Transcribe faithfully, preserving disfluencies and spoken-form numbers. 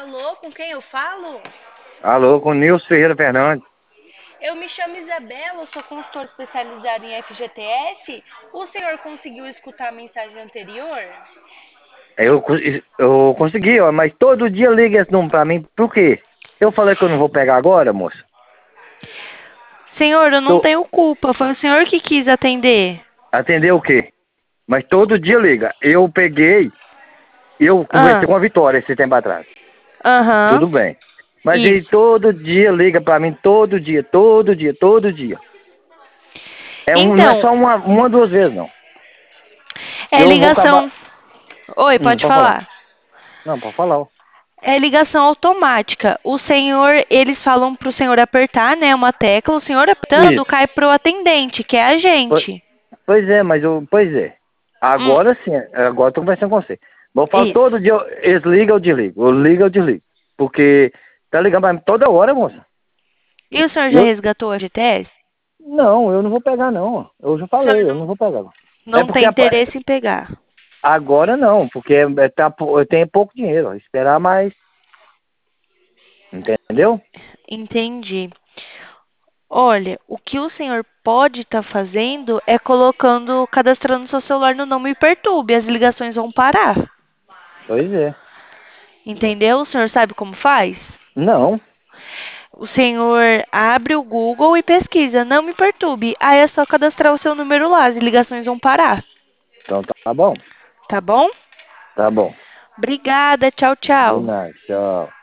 Alô, com quem eu falo? Alô, com Nilson Ferreira Fernandes. Eu me chamo Isabela, eu sou consultora especializada em F G T S. O senhor conseguiu escutar a mensagem anterior? Eu, co- eu consegui, ó, mas todo dia liga esse número pra mim, por quê? Eu falei que eu não vou pegar agora, moça. Senhor, eu não Tô... tenho culpa, foi o senhor que quis atender. Atender o quê? Mas todo dia liga. Eu peguei, eu conversei Ah, com a Vitória esse tempo atrás. aham, Tudo bem. Mas ele isso. todo dia liga pra mim, todo dia, todo dia, todo dia. É um, não é Então, só uma, uma, duas vezes, não. é Eu vou acabar... ligação. Oi, Hum, pode pode falar. falar. Não, pode falar, ó. É ligação automática. O senhor, eles falam pro senhor apertar, né, uma tecla. O senhor apertando Isso. cai pro atendente, que é a Pois gente. pois é, mas eu... Pois é. Hum, Agora sim, agora eu tô conversando com você. Mas eu falo todo isso. dia, eu- eles ligam, eu desligo. Eu ligo, eu desligo. Porque tá ligando pra mim toda hora, moça. E o senhor já Eu, resgatou a G T S? não, eu não vou pegar não. Eu já O senhor falei, eu não, não vou pegar. É não porque tem apa- interesse em pegar. agora não, porque é, tá, pou- eu tenho pouco dinheiro. Ó, esperar mais, entendeu? Entendi. Olha, o que o senhor pode estar fazendo é colocando, cadastrando seu celular no Não Me Perturbe. As ligações vão parar. Pois é. Entendeu? O senhor sabe como faz? Não, O senhor abre o Google e pesquisa Não Me Perturbe. Aí é só cadastrar o seu número lá. As ligações vão parar. então tá bom. Tá bom? Tá bom. Obrigada. Tchau, De tchau. nada, tchau.